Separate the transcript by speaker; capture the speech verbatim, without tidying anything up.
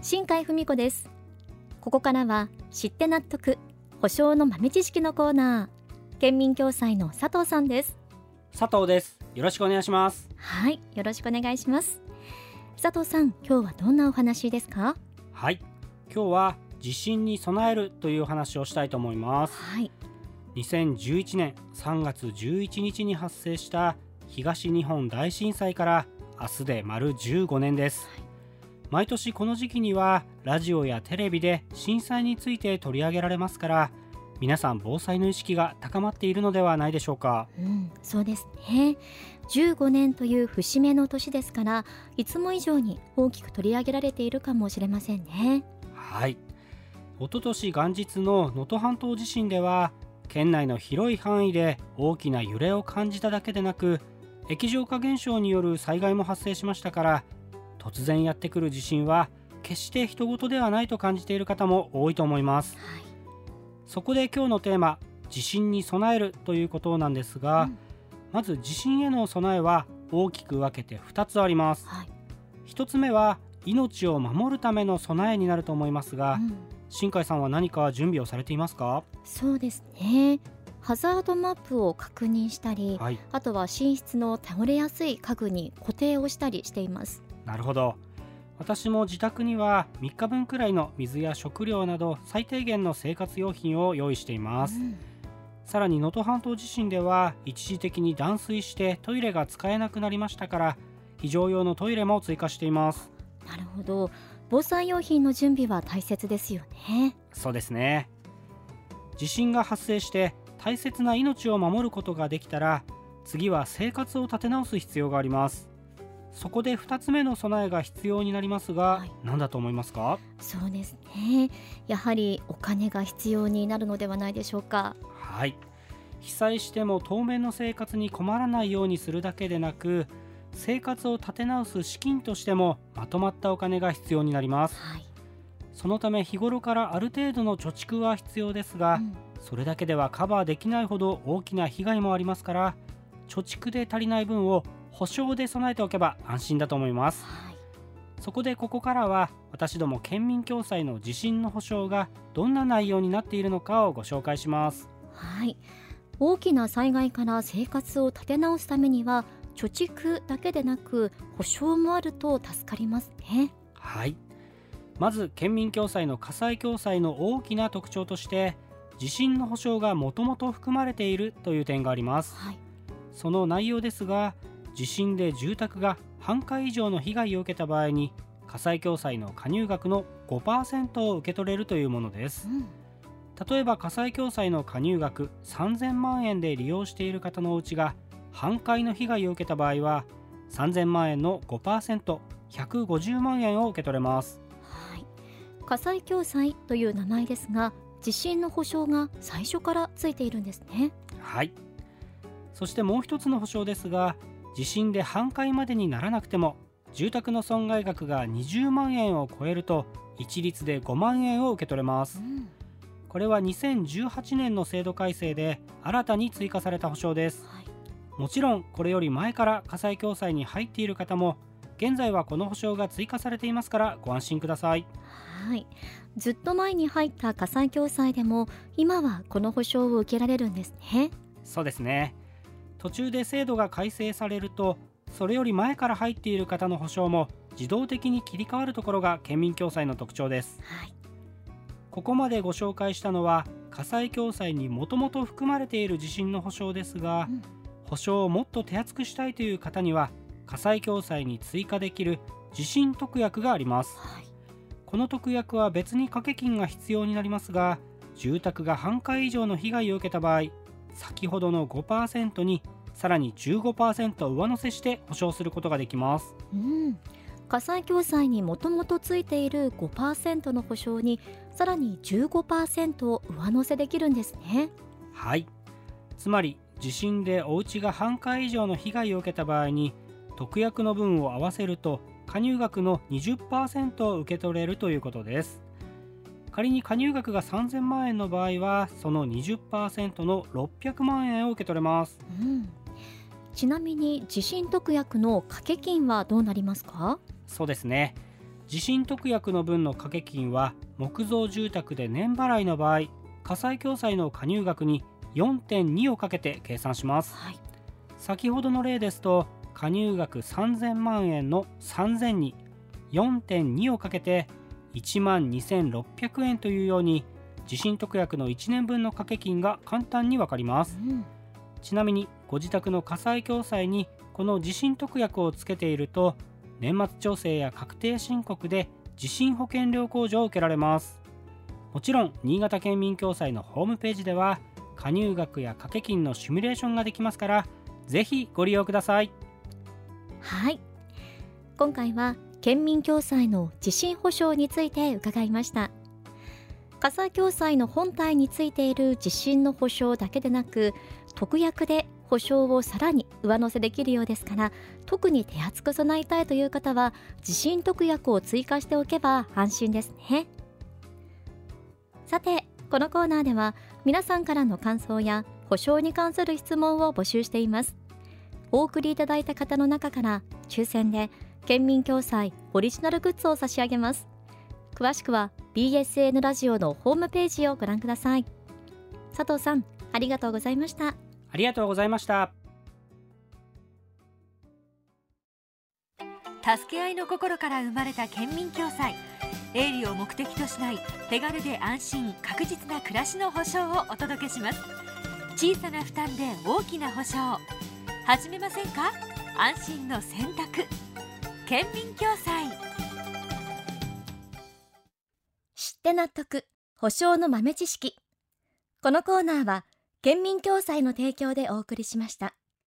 Speaker 1: 新海文子です。ここからは知って納得保証の豆知識のコーナー。県民共済の佐藤さんです。
Speaker 2: 佐藤です。よろしくお願いします。
Speaker 1: はい、よろしくお願いします。佐藤さん、今日はどんなお話ですか？
Speaker 2: はい、今日は地震に備えるという話をしたいと思います。
Speaker 1: はい、
Speaker 2: にせんじゅういちねんさんがつじゅういちにちに発生した東日本大震災から明日で丸じゅうごねんです。
Speaker 1: はい、
Speaker 2: 毎年この時期にはラジオやテレビで震災について取り上げられますから、皆さん防災の意識が高まっているのではないでしょうか。
Speaker 1: うん、そうですね。じゅうごねんという節目の年ですから、いつも以上に大きく取り上げられているかもしれませんね。
Speaker 2: はい、一昨年元日の能登半島地震では県内の広い範囲で大きな揺れを感じただけでなく、液状化現象による災害も発生しましたから、突然やってくる地震は決して人事ではないと感じている方も多いと思います。
Speaker 1: はい、
Speaker 2: そこで今日のテーマ、地震に備えるということなんですが、
Speaker 1: うん、
Speaker 2: まず地震への備えは大きく分けてふたつあります。
Speaker 1: はい、
Speaker 2: ひとつめは命を守るための備えになると思いますが、
Speaker 1: うん、
Speaker 2: 新海さんは何か準備をされていますか？
Speaker 1: そうですね。ハザードマップを確認したり、
Speaker 2: はい、
Speaker 1: あとは寝室の倒れやすい家具に固定をしたりしています。
Speaker 2: なるほど。私も自宅にはみっかぶんくらいの水や食料など最低限の生活用品を用意しています。
Speaker 1: うん、
Speaker 2: さらに能登半島地震では一時的に断水してトイレが使えなくなりましたから、非常用のトイレも追加しています。
Speaker 1: なるほど。防災用品の準備は大切ですよね。
Speaker 2: そうですね。地震が発生して大切な命を守ることができたら、次は生活を立て直す必要があります。そこでふたつめの備えが必要になりますが、はい、何だと思いますか？
Speaker 1: そうですね。やはりお金が必要になるのではないでしょうか。
Speaker 2: はい、被災しても当面の生活に困らないようにするだけでなく、生活を立て直す資金としてもまとまったお金が必要になります。
Speaker 1: はい、
Speaker 2: そのため日頃からある程度の貯蓄は必要ですが、うん、それだけではカバーできないほど大きな被害もありますから、貯蓄で足りない分を保証で備えておけば安心だと思います。
Speaker 1: はい、
Speaker 2: そこでここからは私ども県民共済の地震の保証がどんな内容になっているのかをご紹介します。
Speaker 1: はい、大きな災害から生活を立て直すためには貯蓄だけでなく保証もあると助かりますね。
Speaker 2: はい、まず県民共済の火災共済の大きな特徴として、地震の保証がもともと含まれているという点があります。
Speaker 1: はい、
Speaker 2: その内容ですが、地震で住宅が半壊以上の被害を受けた場合に火災共済の加入額の ごパーセント を受け取れるというものです。うん、例えば火災共済の加入額さんぜんまんえんで利用している方のうちが半壊の被害を受けた場合はさんぜんまんえんの ごパーセント、ひゃくごじゅうまんえんを受け取れます。
Speaker 1: はい、火災共済という名前ですが、地震の保証が最初からついているんですね。
Speaker 2: はい、そしてもう一つの保証ですが、地震で半壊までにならなくても住宅の損害額がにじゅうまんえんを超えると一律でごまんえんを受け取れます。うん、これはにせんじゅうはちねんの制度改正で新たに追加された保証です。はい、もちろんこれより前から火災共済に入っている方も現在はこの保証が追加されていますからご安心ください。
Speaker 1: はい、ずっと前に入った火災共済でも今はこの保証を受けられるんですね。
Speaker 2: そうですね。途中で制度が改正されると、それより前から入っている方の保証も自動的に切り替わるところが県民共済の特徴です。
Speaker 1: はい、
Speaker 2: ここまでご紹介したのは火災共済にもともと含まれている地震の保証ですが、うん、保証をもっと手厚くしたいという方には火災共済に追加できる地震特約があります。はい、この特約は別に掛け金が必要になりますが、住宅が半壊以上の被害を受けた場合、先ほどの ごパーセント にさらに じゅうごパーセント 上乗せして保証することができます。
Speaker 1: うん、火災共済にもともとついている ごパーセント の保証にさらに じゅうごパーセント を上乗せできるんですね。
Speaker 2: はい、つまり地震でお家が半壊以上の被害を受けた場合に特約の分を合わせると加入額の にじゅっパーセント を受け取れるということです。仮に加入額がさんぜんまんえんの場合はその にじゅっパーセント のろっぴゃくまんえんを受け取れます。
Speaker 1: うん、ちなみに地震特約の掛け金はどうなりますか？
Speaker 2: そうですね。 地震特約の分の掛け金は木造住宅で年払いの場合、火災共済の加入額に よんてんに をかけて計算します、はい、先ほどの例ですと加入額さんぜんまんえんのさんぜんに よんてんに をかけていちまんにせんろっぴゃくえんというように、地震特約のいちねんぶんの掛け金が簡単にわかります、うん、ちなみにご自宅の火災共済にこの地震特約をつけていると、年末調整や確定申告で地震保険料控除を受けられます。もちろん新潟県民共済のホームページでは加入額や掛け金のシミュレーションができますから、ぜひご利用ください。
Speaker 1: はい、今回は県民共済の地震保障について伺いました。火災共済の本体についている地震の保障だけでなく、特約で保証をさらに上乗せできるようですから、特に手厚く備えたいという方は地震特約を追加しておけば安心ですね。さて、このコーナーでは皆さんからの感想や保証に関する質問を募集しています。お送りいただいた方の中から抽選で県民共済オリジナルグッズを差し上げます。詳しくは ビーエスエヌ ラジオのホームページをご覧ください。佐藤さん、ありがとうございました。
Speaker 2: ありがとうございました。
Speaker 3: 助け合いの心から生まれた県民共済、営利を目的としない手軽で安心確実な暮らしの保障をお届けします。小さな負担で大きな保障、始めませんか？安心の選択、県民共済。
Speaker 1: 知って納得、保証の豆知識。このコーナーは県民共済の提供でお送りしました。